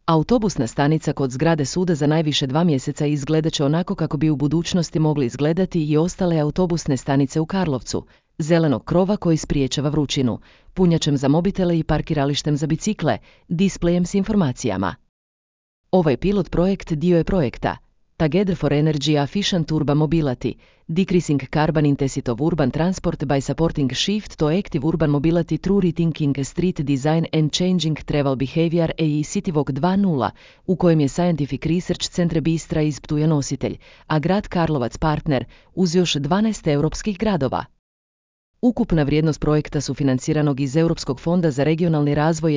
Autobusna stanica kod zgrade suda za najviše 2 mjeseca izgledat će onako kako bi u budućnosti mogli izgledati i ostale autobusne stanice u Karlovcu, zelenog krova koji spriječava vrućinu, punjačem za mobitele i parkiralištem za bicikle, displejem s informacijama. Ovaj pilot projekt dio je projekta Together for Energy Efficient Urban Mobility, Decreasing Carbon Intensity of Urban Transport by Supporting Shift to Active Urban Mobility Through Rethinking Street Design and Changing Travel Behavior i CityWalk 2.0, u kojem je Scientific Research Centre Bistra iz Ptuja nositelj, a grad Karlovac partner, uz još 12 europskih gradova. Ukupna vrijednost projekta sufinanciranog iz Europskog fonda za regionalni razvoj je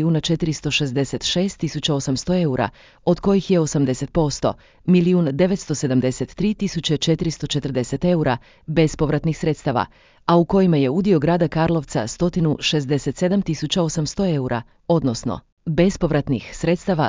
2.466.800 eura, od kojih je 80%, 1.973.440 eura, bespovratnih sredstava, a u kojima je udio grada Karlovca 167.800 eura, odnosno bespovratnih sredstava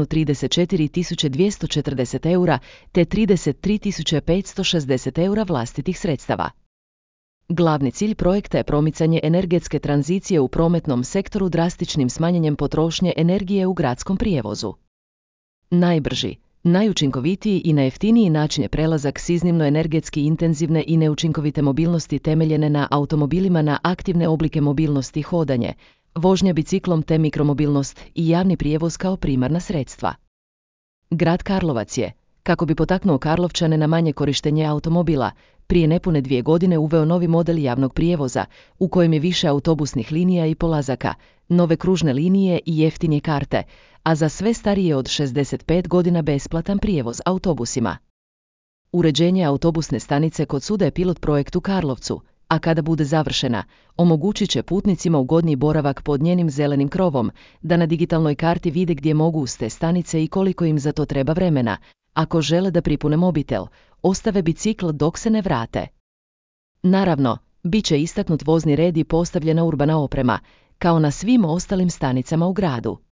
134.240 eura te 33.560 eura vlastitih sredstava. Glavni cilj projekta je promicanje energetske tranzicije u prometnom sektoru drastičnim smanjenjem potrošnje energije u gradskom prijevozu. Najbrži, najučinkovitiji i najjeftiniji način je prelazak s iznimno energetski intenzivne i neučinkovite mobilnosti temeljene na automobilima na aktivne oblike mobilnosti hodanje, vožnja biciklom te mikromobilnost i javni prijevoz kao primarna sredstva. Grad Karlovac je, kako bi potaknuo Karlovčane na manje korištenje automobila, prije nepune 2 godine uveo novi model javnog prijevoza, u kojem je više autobusnih linija i polazaka, nove kružne linije i jeftinije karte, a za sve starije od 65 godina besplatan prijevoz autobusima. Uređenje autobusne stanice kod suda je pilot projekt u Karlovcu, a kada bude završena, omogućit će putnicima ugodniji boravak pod njenim zelenim krovom, da na digitalnoj karti vide gdje mogu s te stanice i koliko im za to treba vremena, ako žele da pripune mobitel, ostave bicikl dok se ne vrate. Naravno, bit će istaknut vozni red i postavljena urbana oprema, kao na svim ostalim stanicama u gradu.